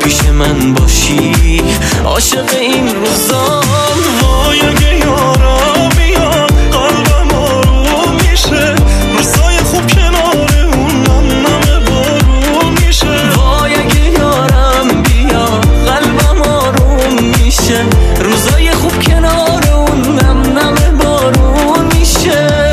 پیش من باشی، عاشق این روزام. وای اگه یارم بیاد قلبم آروم میشه، روزای خوب کنار اون نم نم بارون میشه. وای اگه یارم بیاد قلبم آروم میشه، روزای خوب کنار اون نم نم بارون میشه.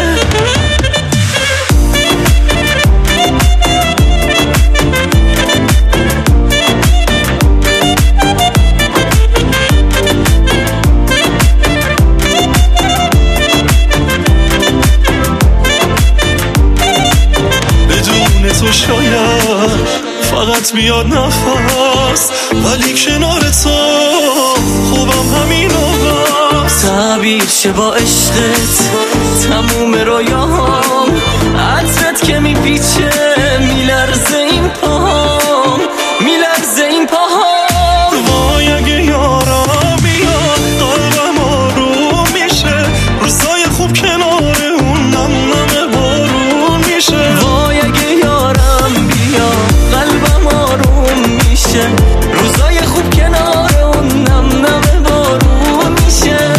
تو شاید فقط بیاد نفس، ولی کنار تو خوبم همین آغاز. تعبیر شه با عشقت تموم رویاهام، عطرت که میپیچه میلرزه این پاهام، میلرزه این پاهام. وای اگه یارم بیاد قلبم آروم میشه، روزای خوب کنار اون نم نم بارون میشه. وای اگه یارم بیاد قلبم آروم میشه، روزای خوب کنار اون نم نم بارون میشه.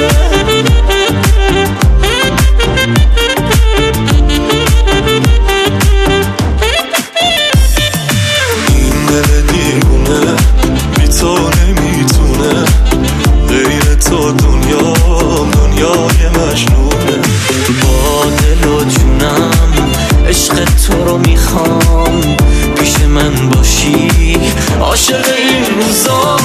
این دل دیوونه بی تو نمیتونه، غیر تو دنیای مجنونه. با دل و جونم عشق تو رو میخوام، پیش من باشی، عاشق این روزا.